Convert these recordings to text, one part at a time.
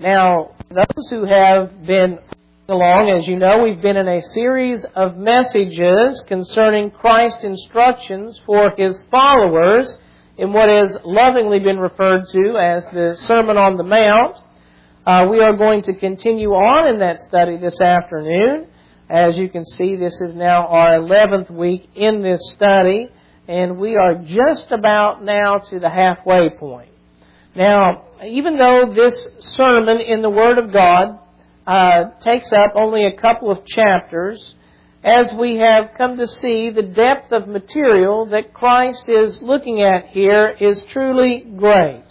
Now, those who have been along, as you know, we've been in a series of messages concerning Christ's instructions for His followers in what has lovingly been referred to as the Sermon on the Mount. We are going to continue on in that study this afternoon. As you can see, this is now our 11th week in this study, and we are just about now to the halfway point. Now, even though this sermon in the Word of God takes up only a couple of chapters, as we have come to see, the depth of material that Christ is looking at here is truly great.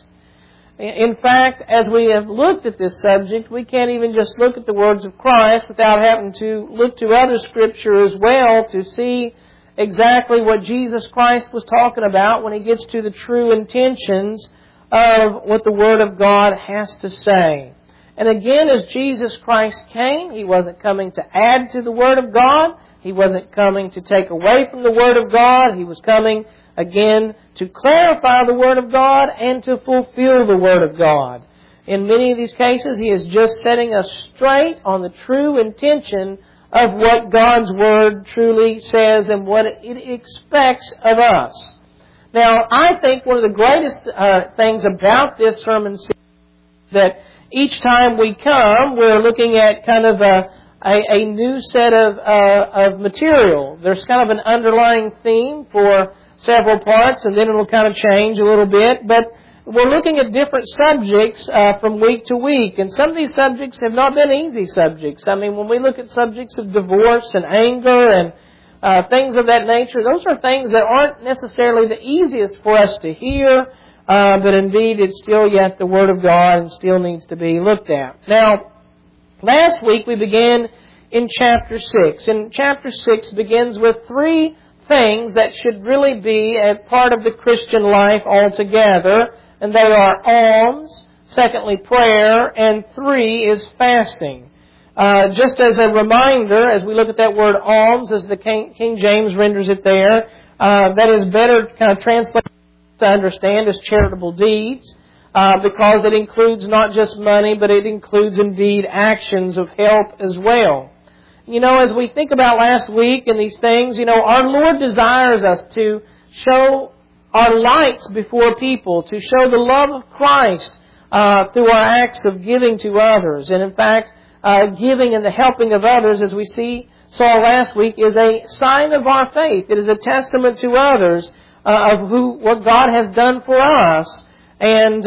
In fact, as we have looked at this subject, we can't even just look at the words of Christ without having to look to other Scripture as well to see exactly what Jesus Christ was talking about when He gets to the true intentions of what the Word of God has to say. And again, as Jesus Christ came, He wasn't coming to add to the Word of God. He wasn't coming to take away from the Word of God. He was coming, again, to clarify the Word of God and to fulfill the Word of God. In many of these cases, He is just setting us straight on the true intention of what God's Word truly says and what it expects of us. Now, I think one of the greatest things about this sermon series is that each time we come, we're looking at kind of a new set of material. There's kind of an underlying theme for several parts, and then it'll kind of change a little bit. But we're looking at different subjects from week to week, and some of these subjects have not been easy subjects. I mean, when we look at subjects of divorce and anger and things of that nature, those are things that aren't necessarily the easiest for us to hear, but indeed it's still yet the Word of God and still needs to be looked at. Now, last week we began in chapter 6, and chapter 6 begins with three things that should really be a part of the Christian life altogether, and they are alms, secondly prayer, and three is fasting. Just as a reminder, as we look at that word alms, as the King James renders it there, that is better kind of translated to understand as charitable deeds, because it includes not just money, but it includes indeed actions of help as well. You know, as we think about last week and these things, you know, our Lord desires us to show our lights before people, to show the love of Christ through our acts of giving to others. And in fact, giving and the helping of others, as we saw last week, is a sign of our faith. It is a testament to others of what God has done for us. And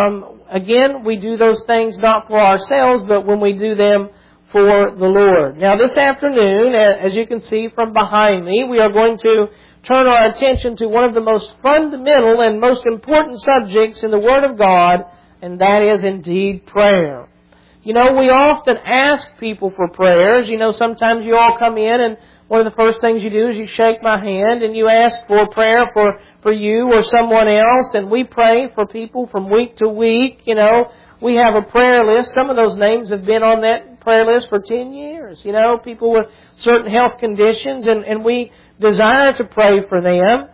again, we do those things not for ourselves, but when we do them for the Lord. Now, this afternoon, as you can see from behind me, we are going to turn our attention to one of the most fundamental and most important subjects in the Word of God, and that is indeed prayer. You know, we often ask people for prayers. You know, sometimes you all come in and one of the first things you do is you shake my hand and you ask for prayer for you or someone else, and we pray for people from week to week. You know, we have a prayer list. Some of those names have been on that prayer list for 10 years. You know, people with certain health conditions, and we desire to pray for them.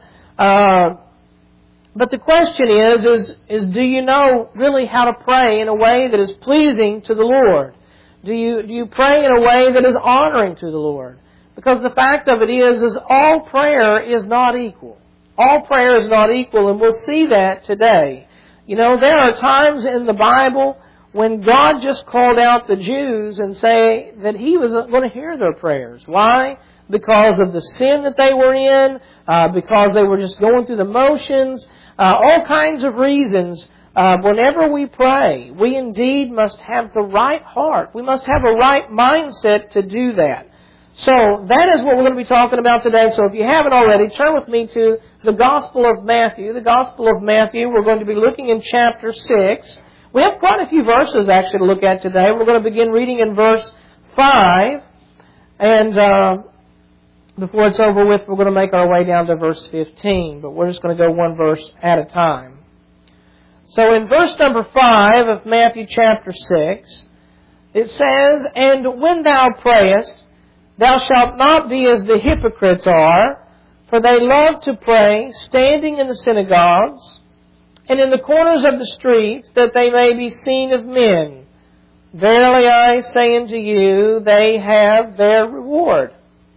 But the question is do you know really how to pray in a way that is pleasing to the Lord? Do you pray in a way that is honoring to the Lord? Because the fact of it is all prayer is not equal. All prayer is not equal, and we'll see that today. You know, there are times in the Bible when God just called out the Jews and say that He was going to hear their prayers. Why? Because of the sin that they were in, because they were just going through the motions, all kinds of reasons. Whenever we pray, we indeed must have the right heart. We must have a right mindset to do that. So that is what we're going to be talking about today. So if you haven't already, turn with me to the Gospel of Matthew. The Gospel of Matthew, we're going to be looking in chapter 6. We have quite a few verses actually to look at today. We're going to begin reading in verse 5. And before it's over with, we're going to make our way down to verse 15. But we're just going to go one verse at a time. So in verse number 5 of Matthew chapter 6, it says, "And when thou prayest, thou shalt not be as the hypocrites are, for they love to pray, standing in the synagogues and in the corners of the streets, that they may be seen of men. Verily I say unto you, they have their reward.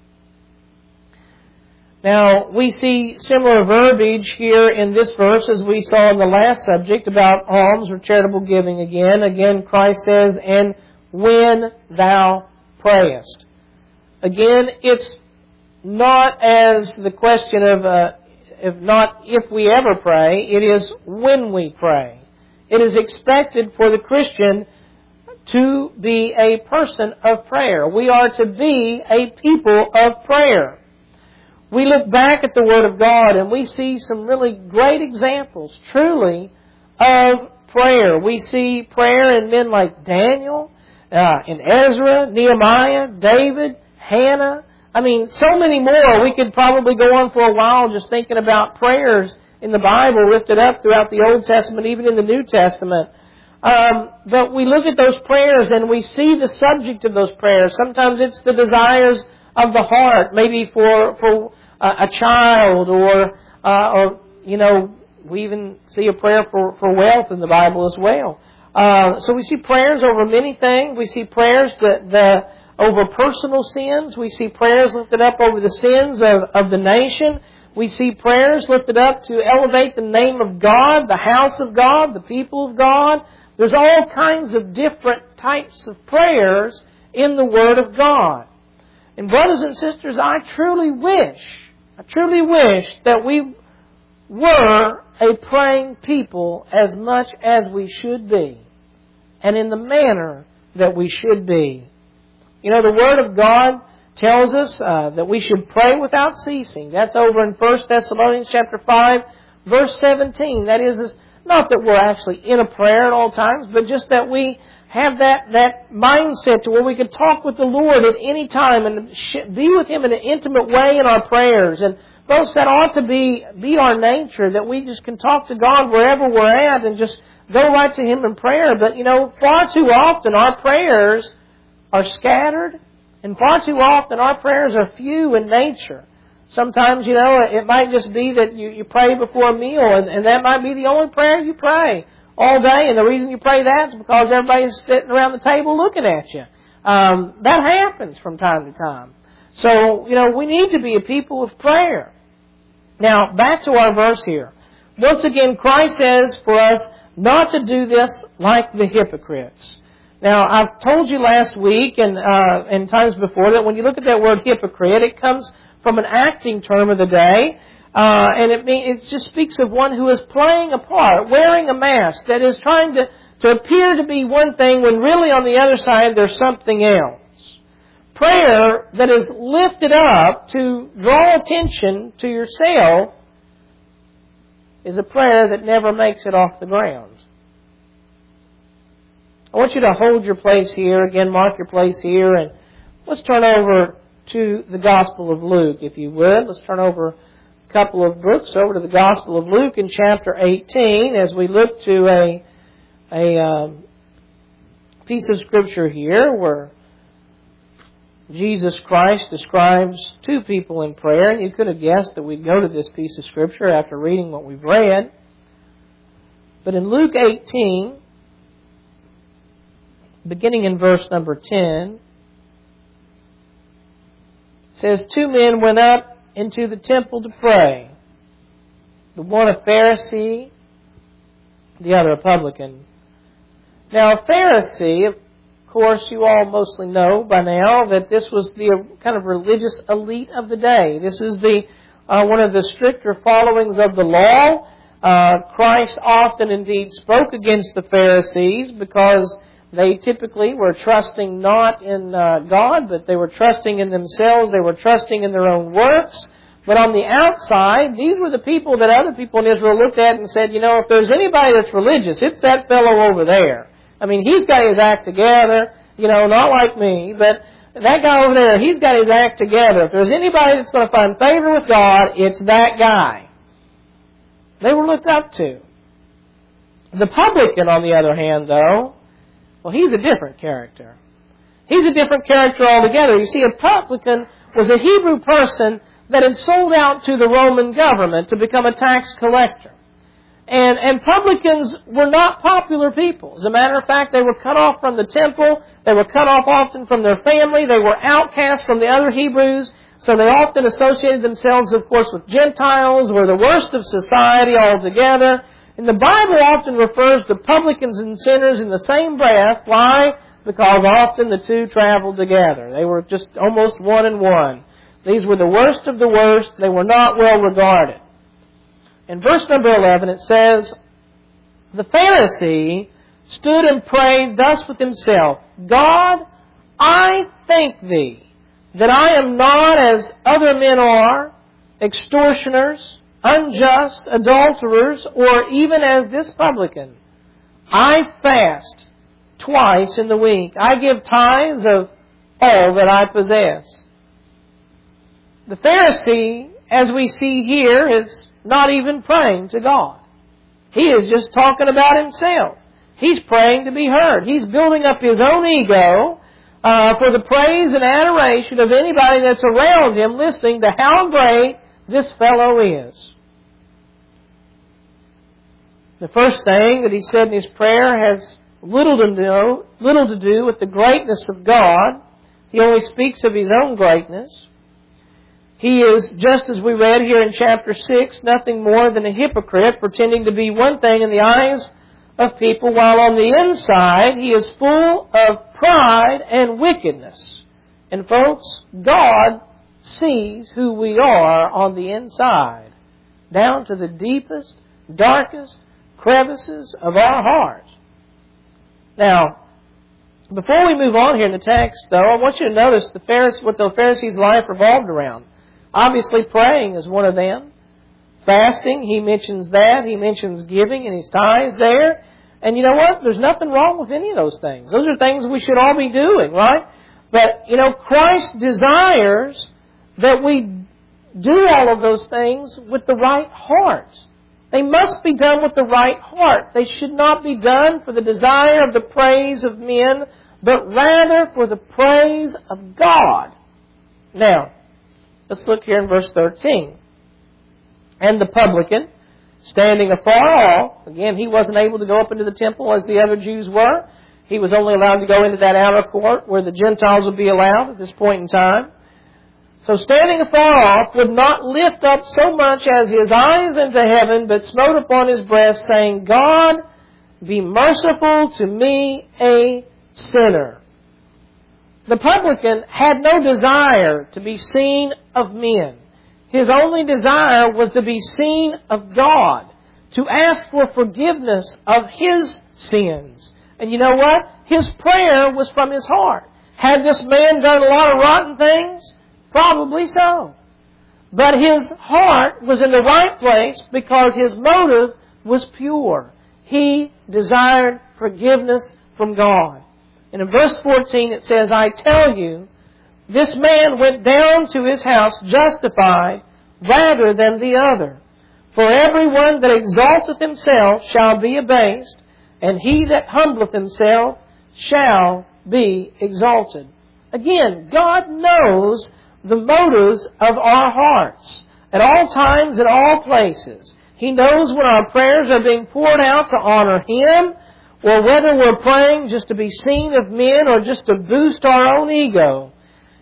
Now, we see similar verbiage here in this verse as we saw in the last subject about alms or charitable giving again. Again, Christ says, and when thou prayest. Again, it's not as the question of, if we ever pray, it is when we pray. It is expected for the Christian to be a person of prayer. We are to be a people of prayer. We look back at the Word of God and we see some really great examples, truly, of prayer. We see prayer in men like Daniel, in Ezra, Nehemiah, David, Hannah. I mean, so many more. We could probably go on for a while just thinking about prayers in the Bible lifted up throughout the Old Testament, even in the New Testament. But we look at those prayers and we see the subject of those prayers. Sometimes it's the desires of the heart, maybe for a child, or we even see a prayer for wealth in the Bible as well. So we see prayers over many things. We see prayers over personal sins. We see prayers lifted up over the sins of the nation. We see prayers lifted up to elevate the name of God, the house of God, the people of God. There's all kinds of different types of prayers in the Word of God. And brothers and sisters, I truly wish that we were a praying people as much as we should be, and in the manner that we should be. You know, the Word of God tells us that we should pray without ceasing. That's over in 1 Thessalonians chapter 5, verse 17. That is not that we're actually in a prayer at all times, but just that we have that mindset to where we can talk with the Lord at any time and be with Him in an intimate way in our prayers. And folks, that ought to be our nature, that we just can talk to God wherever we're at and just go right to Him in prayer. But, far too often our prayers are scattered, and far too often our prayers are few in nature. Sometimes, it might just be that you pray before a meal, and that might be the only prayer you pray all day. And the reason you pray that is because everybody's sitting around the table looking at you. That happens from time to time. So, we need to be a people of prayer. Now, back to our verse here. Once again, Christ says for us not to do this like the hypocrites. Now, I've told you last week and times before that when you look at that word hypocrite, it comes from an acting term of the day, and it just speaks of one who is playing a part, wearing a mask, that is trying to appear to be one thing when really on the other side there's something else. Prayer that is lifted up to draw attention to yourself is a prayer that never makes it off the ground. I want you to hold your place here, again mark your place here, and let's turn over to the Gospel of Luke, if you would. Let's turn over a couple of books over to the Gospel of Luke in chapter 18 as we look to a piece of Scripture here where Jesus Christ describes two people in prayer, and you could have guessed that we'd go to this piece of Scripture after reading what we've read. But in Luke 18, beginning in verse number 10, it says, 2 men went up into the temple to pray, the one a Pharisee, the other a publican. Now, a Pharisee, of course, you all mostly know by now that this was the kind of religious elite of the day. This is one of the stricter followings of the law. Christ often indeed spoke against the Pharisees because they typically were trusting not in God, but they were trusting in themselves. They were trusting in their own works. But on the outside, these were the people that other people in Israel looked at and said, if there's anybody that's religious, it's that fellow over there. I mean, he's got his act together, not like me, but that guy over there, he's got his act together. If there's anybody that's going to find favor with God, it's that guy. They were looked up to. The publican, on the other hand, though, well, he's a different character. He's a different character altogether. You see, a publican was a Hebrew person that had sold out to the Roman government to become a tax collector. And publicans were not popular people. As a matter of fact, they were cut off from the temple. They were cut off often from their family. They were outcast from the other Hebrews. So they often associated themselves, of course, with Gentiles, were the worst of society altogether. And the Bible often refers to publicans and sinners in the same breath. Why? Because often the two traveled together. They were just almost one and one. These were the worst of the worst. They were not well regarded. In verse number 11 it says, "The Pharisee stood and prayed thus with himself, God, I thank Thee that I am not as other men are, extortioners, unjust, adulterers, or even as this publican. I fast twice in the week. I give tithes of all that I possess." The Pharisee, as we see here, is not even praying to God. He is just talking about himself. He's praying to be heard. He's building up his own ego for the praise and adoration of anybody that's around him, listening to how great this fellow is. The first thing that he said in his prayer has little to do with the greatness of God. He only speaks of his own greatness. He is, just as we read here in chapter 6, nothing more than a hypocrite, pretending to be one thing in the eyes of people, while on the inside he is full of pride and wickedness. And folks, God sees who we are on the inside, down to the deepest, darkest crevices of our hearts. Now, before we move on here in the text, though, I want you to notice what the Pharisee's life revolved around. Obviously, praying is one of them. Fasting, he mentions that. He mentions giving and his tithes there. And you know what? There's nothing wrong with any of those things. Those are things we should all be doing, right? But, Christ desires that we do all of those things with the right heart. They must be done with the right heart. They should not be done for the desire of the praise of men, but rather for the praise of God. Now, let's look here in verse 13. "And the publican, standing afar off," again, he wasn't able to go up into the temple as the other Jews were. He was only allowed to go into that outer court where the Gentiles would be allowed at this point in time. "So standing afar off, would not lift up so much as his eyes into heaven, but smote upon his breast, saying, God, be merciful to me, a sinner." The publican had no desire to be seen of men. His only desire was to be seen of God, to ask for forgiveness of his sins. And you know what? His prayer was from his heart. Had this man done a lot of rotten things? Probably so. But his heart was in the right place because his motive was pure. He desired forgiveness from God. And in verse 14 it says, "I tell you, this man went down to his house justified rather than the other. For everyone that exalteth himself shall be abased, and he that humbleth himself shall be exalted." Again, God knows the motives of our hearts at all times, at all places. He knows when our prayers are being poured out to honor Him, or whether we're praying just to be seen of men or just to boost our own ego,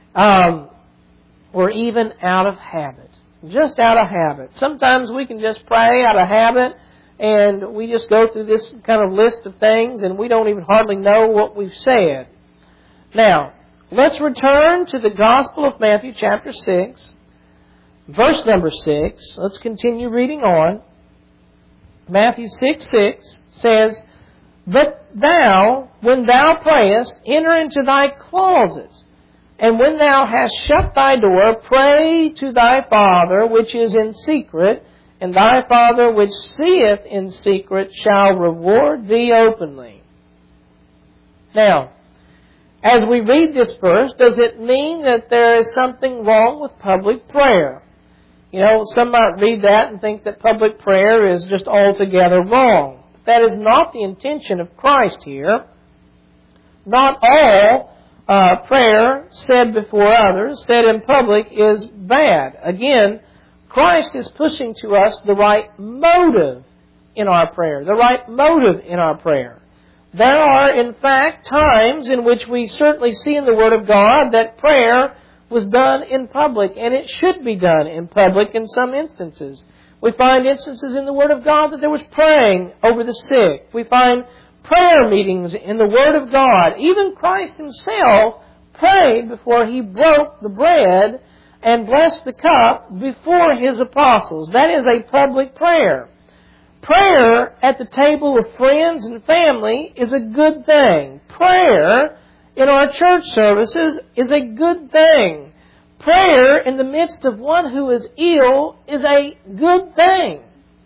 or even out of habit. Just out of habit. Sometimes we can just pray out of habit, and we just go through this kind of list of things, and we don't even hardly know what we've said. Now, let's return to the Gospel of Matthew chapter 6, verse number 6. Let's continue reading on. Matthew 6:6 says, "But thou, when thou prayest, enter into thy closet, and when thou hast shut thy door, pray to thy Father which is in secret, and thy Father which seeth in secret shall reward thee openly." Now, as we read this verse, does it mean that there is something wrong with public prayer? Some might read that and think that public prayer is just altogether wrong. That is not the intention of Christ here. Not all prayer said before others, said in public, is bad. Again, Christ is pushing to us the right motive in our prayer, the right motive in our prayer. There are, in fact, times in which we certainly see in the Word of God that prayer was done in public, and it should be done in public in some instances. We find instances in the Word of God that there was praying over the sick. We find prayer meetings in the Word of God. Even Christ Himself prayed before He broke the bread and blessed the cup before His apostles. That is a public prayer. Prayer at the table of friends and family is a good thing. Prayer in our church services is a good thing. Prayer in the midst of one who is ill is a good thing.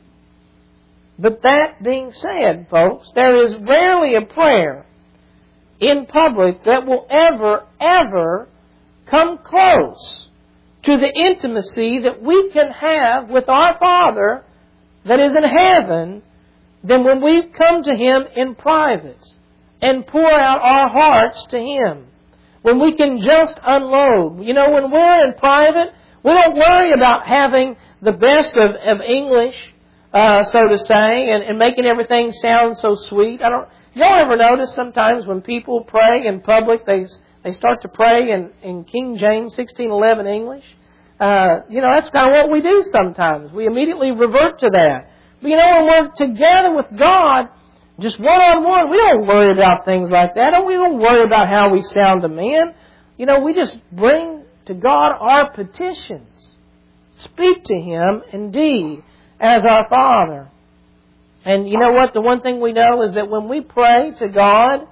But that being said, folks, there is rarely a prayer in public that will ever come close to the intimacy that we can have with our Father that is in heaven than when we come to Him in private and pour out our hearts to Him. When we can just unload. You know, when we're in private, we don't worry about having the best of English, so to say, and making everything sound so sweet. Y'all ever notice sometimes when people pray in public, they start to pray in King James 1611 English? That's kind of what we do sometimes. We immediately revert to that. But when we're together with God, just one-on-one, we don't worry about things like that. We don't worry about how we sound to men. We just bring to God our petitions. Speak to Him, indeed, as our Father. And you know what? The one thing we know is that when we pray to God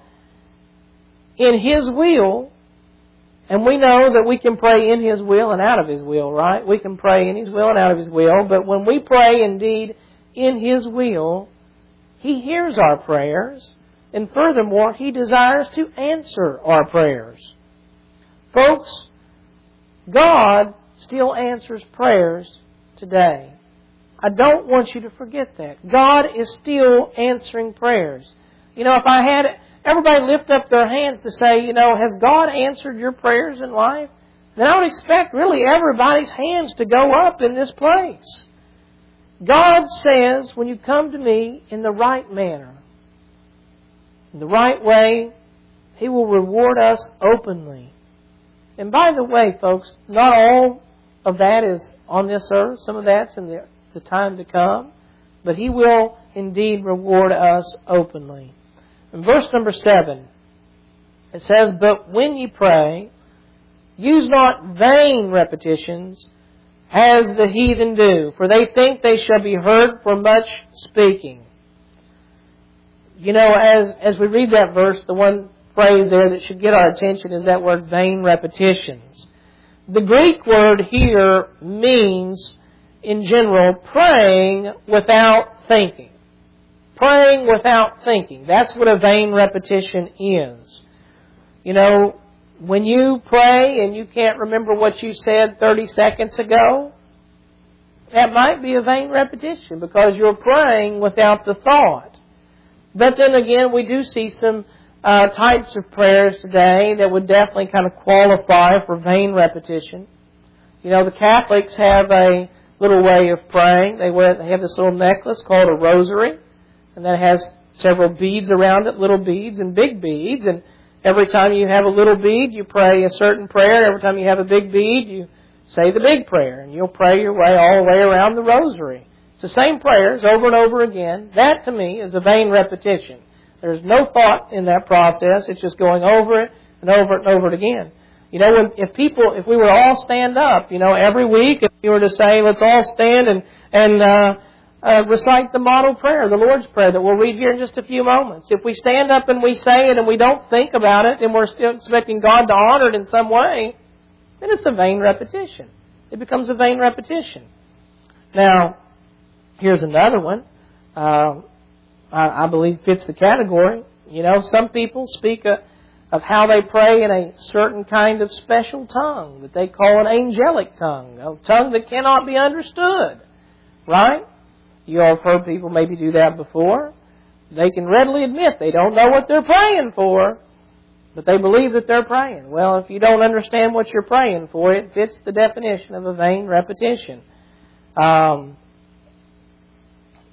in His will, and we know that we can pray in His will and out of His will, right? We can pray in His will and out of His will. But when we pray indeed in His will, He hears our prayers. And furthermore, He desires to answer our prayers. Folks, God still answers prayers today. I don't want you to forget that. God is still answering prayers. If I had everybody lift up their hands to say, has God answered your prayers in life? Then I would expect really everybody's hands to go up in this place. God says, when you come to me in the right manner, in the right way, He will reward us openly. And by the way, folks, not all of that is on this earth. Some of that's in the time to come. But He will indeed reward us openly. In verse number 7, it says, "But when ye pray, use not vain repetitions, as the heathen do, for they think they shall be heard for much speaking." As we read that verse, the one phrase there that should get our attention is that word vain repetitions. The Greek word here means, in general, praying without thinking. Praying without thinking. That's what a vain repetition is. When you pray and you can't remember what you said 30 seconds ago, that might be a vain repetition because you're praying without the thought. But then again, we do see some types of prayers today that would definitely kind of qualify for vain repetition. The Catholics have a little way of praying. They have this little necklace called a rosary, and that has several beads around it, little beads and big beads, and every time you have a little bead, you pray a certain prayer. Every time you have a big bead, you say the big prayer. And you'll pray your way all the way around the rosary. It's the same prayers over and over again. That, to me, is a vain repetition. There's no thought in that process. It's just going over it and over it and over it again. If we were to all stand up, every week, if you were to say, let's all stand and recite the model prayer, the Lord's Prayer, that we'll read here in just a few moments. If we stand up and we say it and we don't think about it and we're still expecting God to honor it in some way, then it's a vain repetition. It becomes a vain repetition. Now, here's another one. I believe fits the category. Some people speak of how they pray in a certain kind of special tongue that they call an angelic tongue, a tongue that cannot be understood. Right? You all have heard people maybe do that before. They can readily admit they don't know what they're praying for, but they believe that they're praying. Well, if you don't understand what you're praying for, it fits the definition of a vain repetition.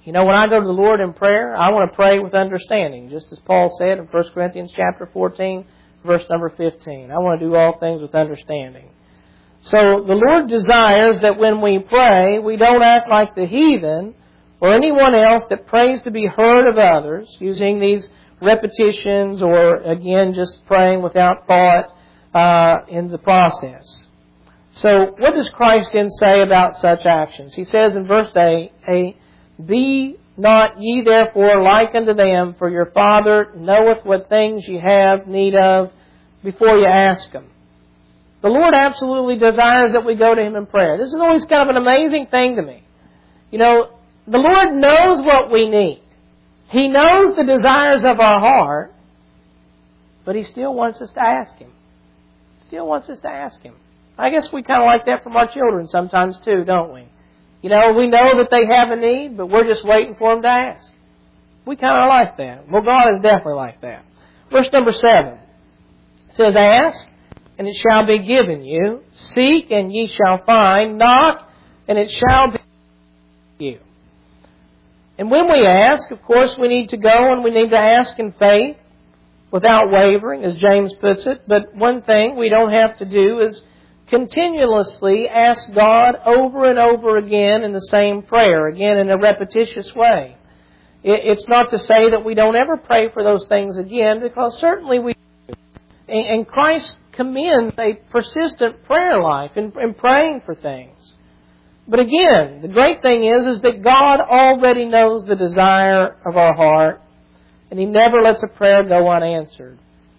You know, when I go to the Lord in prayer, I want to pray with understanding, just as Paul said in 1 Corinthians chapter 14, verse number 15. I want to do all things with understanding. So the Lord desires that when we pray, we don't act like the heathen or anyone else that prays to be heard of others, using these repetitions or, again, just praying without thought in the process. So what does Christ then say about such actions? He says in verse 8, Be not ye therefore like unto them, for your Father knoweth what things ye have need of before you ask Him. The Lord absolutely desires that we go to Him in prayer. This is always kind of an amazing thing to me. You know, the Lord knows what we need. He knows the desires of our heart, but He still wants us to ask Him. Still wants us to ask Him. I guess we kind of like that from our children sometimes too, don't we? You know, we know that they have a need, but we're just waiting for them to ask. We kind of like that. Well, God is definitely like that. Verse number 7 says, Ask, and it shall be given you. Seek, and ye shall find. Knock, and it shall be given you. And when we ask, of course, we need to go and we need to ask in faith, without wavering, as James puts it. But one thing we don't have to do is continuously ask God over and over again in the same prayer, again in a repetitious way. It's not to say that we don't ever pray for those things again, because certainly we do. And Christ commends a persistent prayer life in praying for things. But again, the great thing is that God already knows the desire of our heart, and He never lets a prayer go unanswered.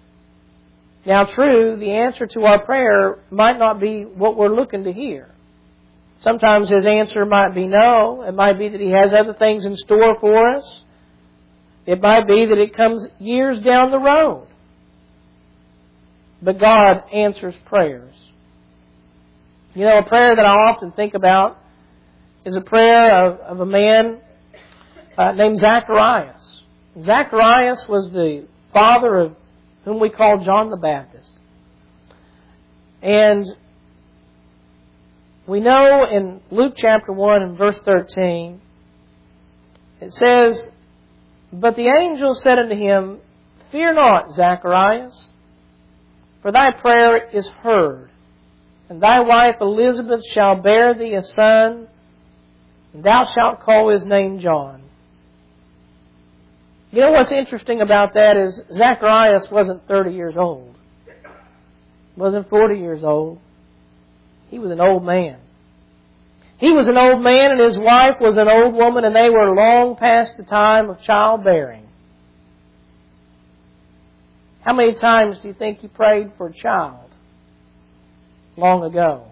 Now, true, the answer to our prayer might not be what we're looking to hear. Sometimes His answer might be no. It might be that He has other things in store for us. It might be that it comes years down the road. But God answers prayers. You know, a prayer that I often think about is a prayer of a man named Zacharias. Zacharias was the father of whom we call John the Baptist. And we know in Luke chapter 1 and verse 13, it says, But the angel said unto him, Fear not, Zacharias, for thy prayer is heard, and thy wife Elizabeth shall bear thee a son, and thou shalt call his name John. You know what's interesting about that is Zacharias wasn't 30 years old. Wasn't 40 years old. He was an old man. He was an old man and his wife was an old woman, and they were long past the time of childbearing. How many times do you think he prayed for a child long ago?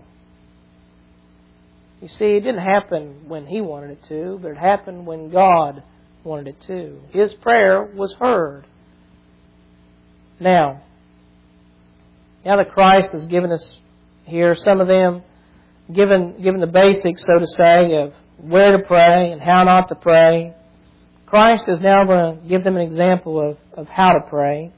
You see, it didn't happen when he wanted it to, but it happened when God wanted it to. His prayer was heard. Now that Christ has given us here, some of them, given the basics, so to say, of where to pray and how not to pray, Christ is now going to give them an example of how to pray.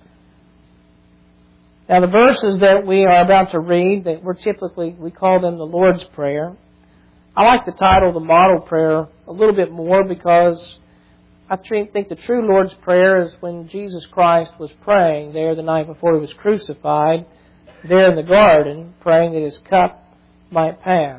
Now, the verses that we are about to read, that we call them the Lord's Prayer. I like the title, the Model Prayer, a little bit more because I think the true Lord's Prayer is when Jesus Christ was praying there the night before He was crucified, there in the garden, praying that His cup might pass.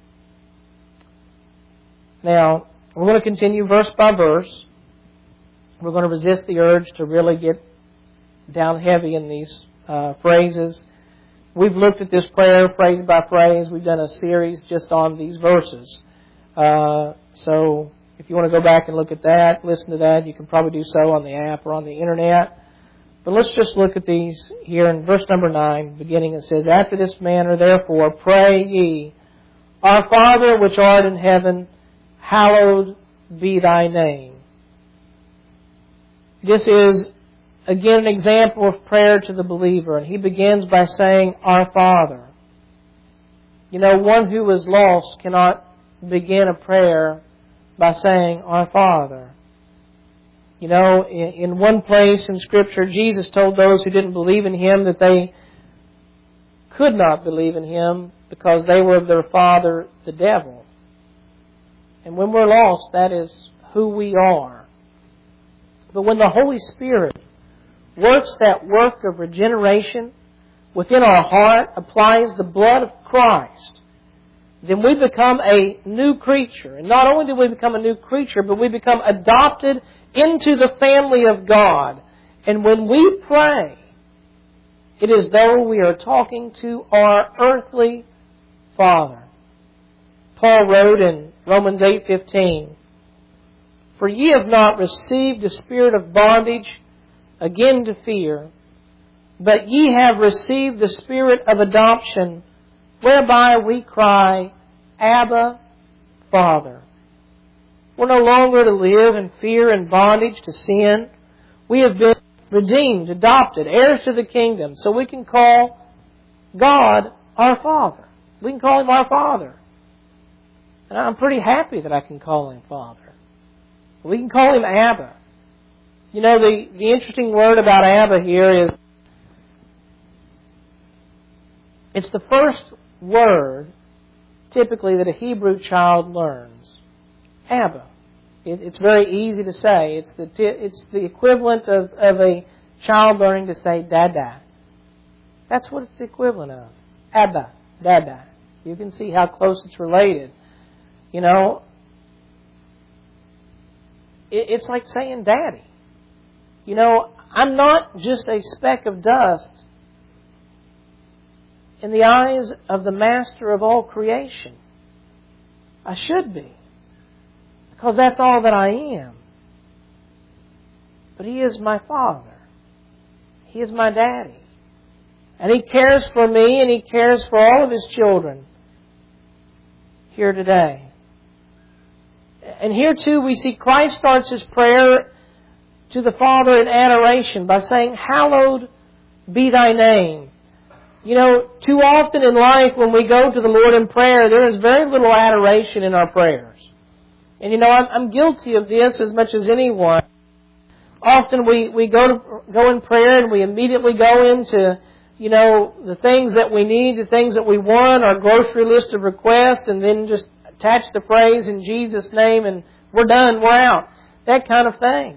Now, we're going to continue verse by verse. We're going to resist the urge to really get down heavy in these phrases. We've looked at this prayer phrase by phrase. We've done a series just on these verses. So if you want to go back and look at that, listen to that, you can probably do so on the app or on the internet. But let's just look at these here in verse number 9, beginning. It says, After this manner, therefore, pray ye, Our Father which art in heaven, hallowed be thy name. This is, again, an example of prayer to the believer. And he begins by saying, Our Father. You know, one who is lost cannot begin a prayer by saying, Our Father. You know, in one place in Scripture, Jesus told those who didn't believe in Him that they could not believe in Him because they were of their father, the devil. And when we're lost, that is who we are. But when the Holy Spirit works that work of regeneration within our heart, applies the blood of Christ, then we become a new creature. And not only do we become a new creature, but we become adopted into the family of God. And when we pray, it is though we are talking to our earthly Father. Paul wrote in Romans 8:15, "For ye have not received a spirit of bondage again to fear, but ye have received the spirit of adoption, whereby we cry, Abba, Father." We're no longer to live in fear and bondage to sin. We have been redeemed, adopted, heirs to the kingdom, so we can call God our Father. We can call Him our Father. And I'm pretty happy that I can call Him Father. We can call Him Abba. You know, the interesting word about Abba here is, it's the first word typically that a Hebrew child learns. Abba. It's very easy to say. It's the equivalent of a child learning to say Dada. That's what it's the equivalent of. Abba, Dada. You can see how close it's related. You know, it's like saying Daddy. You know, I'm not just a speck of dust in the eyes of the Master of all creation. I should be, because that's all that I am. But He is my Father. He is my Daddy. And He cares for me, and He cares for all of His children here today. And here too we see Christ starts His prayer to the Father in adoration by saying, "Hallowed be Thy name." You know, too often in life when we go to the Lord in prayer, there is very little adoration in our prayers. And you know, I'm guilty of this as much as anyone. Often we go in prayer and we immediately go into, you know, the things that we need, the things that we want, our grocery list of requests, and then just attach the phrase in Jesus' name and we're done, we're out. That kind of thing.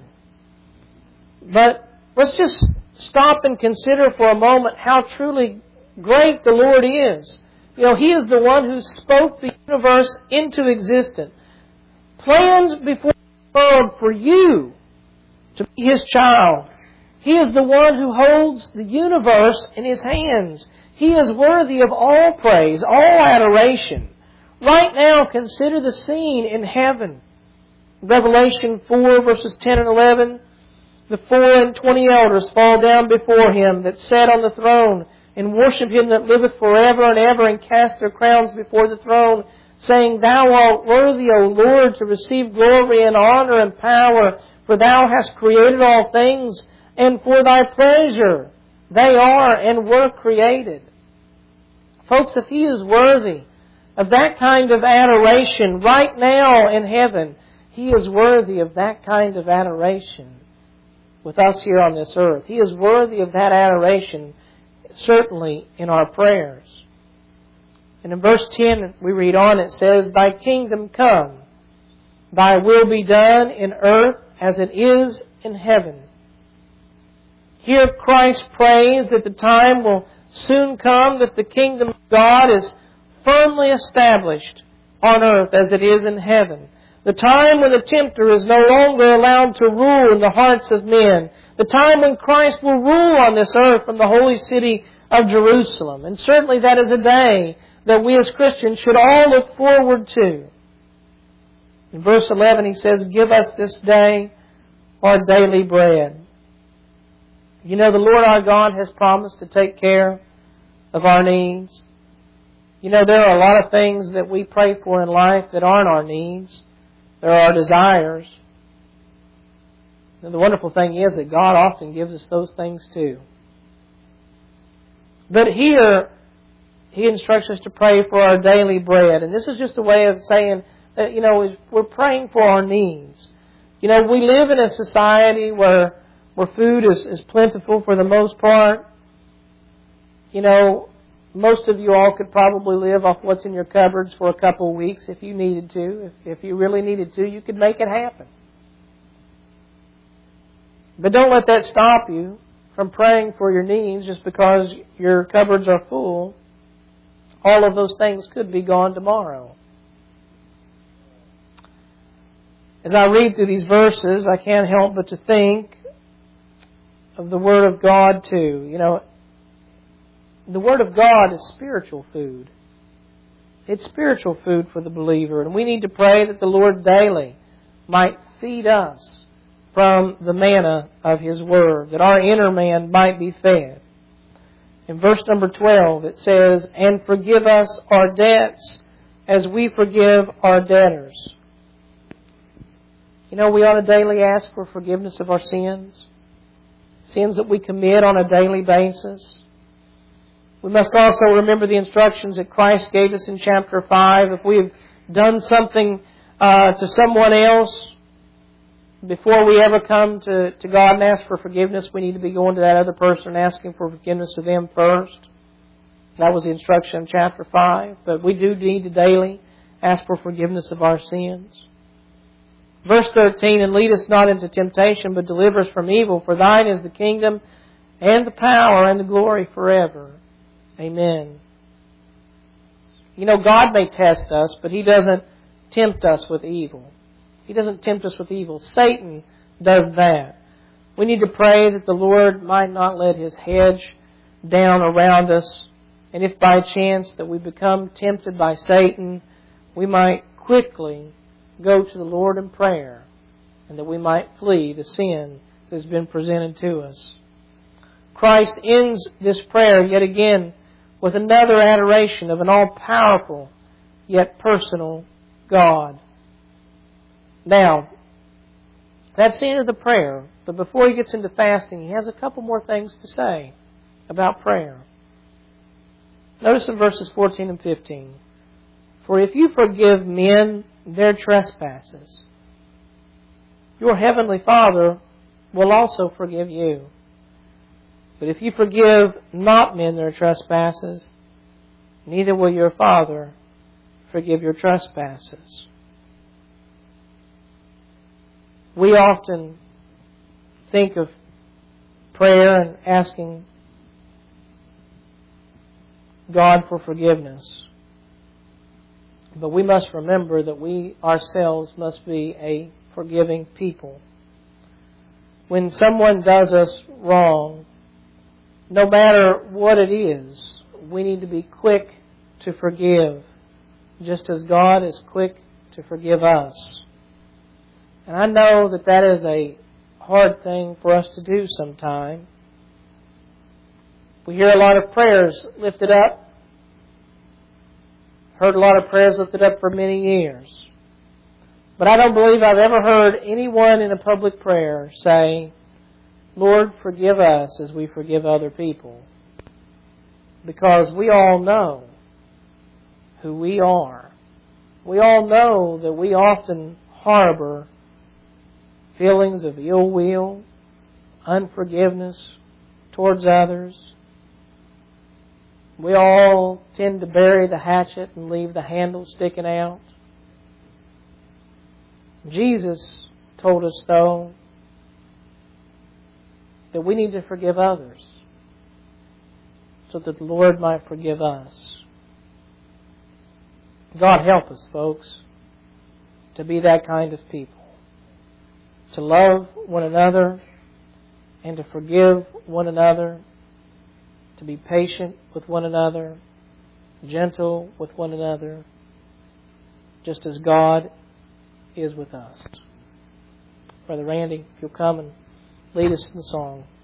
But let's just stop and consider for a moment how truly great the Lord is. You know, He is the one who spoke the universe into existence. Planned before the world for you to be His child. He is the one who holds the universe in His hands. He is worthy of all praise, all adoration. Right now, consider the scene in heaven. Revelation 4, verses 10 and 11. The 24 elders fall down before Him that sat on the throne, and worship Him that liveth forever and ever, and cast their crowns before the throne, saying, "Thou art worthy, O Lord, to receive glory and honor and power, for Thou hast created all things, and for Thy pleasure they are and were created." Folks, if He is worthy of that kind of adoration right now in heaven, He is worthy of that kind of adoration with us here on this earth. He is worthy of that adoration, certainly in our prayers. And in verse 10, we read on, it says, "Thy kingdom come, Thy will be done in earth as it is in heaven." Here Christ prays that the time will soon come that the kingdom of God is firmly established on earth as it is in heaven. The time when the tempter is no longer allowed to rule in the hearts of men. The time when Christ will rule on this earth from the holy city of Jerusalem. And certainly that is a day that we as Christians should all look forward to. In verse 11 He says, "Give us this day our daily bread." You know, the Lord our God has promised to take care of our needs. You know, there are a lot of things that we pray for in life that aren't our needs. They're our desires. And the wonderful thing is that God often gives us those things too. But here, He instructs us to pray for our daily bread. And this is just a way of saying that, you know, we're praying for our needs. You know, we live in a society where food is plentiful for the most part. You know, most of you all could probably live off what's in your cupboards for a couple of weeks if you needed to. If you really needed to, you could make it happen. But don't let that stop you from praying for your needs just because your cupboards are full. All of those things could be gone tomorrow. As I read through these verses, I can't help but to think of the Word of God too. You know, the Word of God is spiritual food. It's spiritual food for the believer. And we need to pray that the Lord daily might feed us from the manna of His Word, that our inner man might be fed. In verse number 12 it says, "And forgive us our debts as we forgive our debtors." You know, we ought to daily ask for forgiveness of our sins. Sins that we commit on a daily basis. We must also remember the instructions that Christ gave us in chapter 5. If we've done something to someone else, before we ever come to God and ask for forgiveness, we need to be going to that other person and asking for forgiveness of them first. That was the instruction in chapter 5. But we do need to daily ask for forgiveness of our sins. Verse 13, "And lead us not into temptation, but deliver us from evil. For Thine is the kingdom, and the power, and the glory forever. Amen." You know, God may test us, but He doesn't tempt us with evil. He doesn't tempt us with evil. Satan does that. We need to pray that the Lord might not let His hedge down around us. And if by chance that we become tempted by Satan, we might quickly go to the Lord in prayer, and that we might flee the sin that has been presented to us. Christ ends this prayer yet again with another adoration of an all-powerful yet personal God. Now, that's the end of the prayer, but before He gets into fasting, He has a couple more things to say about prayer. Notice in verses 14 and 15, "For if you forgive men their trespasses, your heavenly Father will also forgive you. But if you forgive not men their trespasses, neither will your Father forgive your trespasses." We often think of prayer and asking God for forgiveness. But we must remember that we ourselves must be a forgiving people. When someone does us wrong, no matter what it is, we need to be quick to forgive, just as God is quick to forgive us. And I know that that is a hard thing for us to do sometime. We hear a lot of prayers lifted up. Heard a lot of prayers lifted up for many years. But I don't believe I've ever heard anyone in a public prayer say, "Lord, forgive us as we forgive other people." Because we all know who we are. We all know that we often harbor feelings of ill will, unforgiveness towards others. We all tend to bury the hatchet and leave the handle sticking out. Jesus told us, though, that we need to forgive others so that the Lord might forgive us. God help us, folks, to be that kind of people. To love one another and to forgive one another. To be patient with one another, gentle with one another, just as God is with us. Brother Randy, if you'll come and lead us in the song.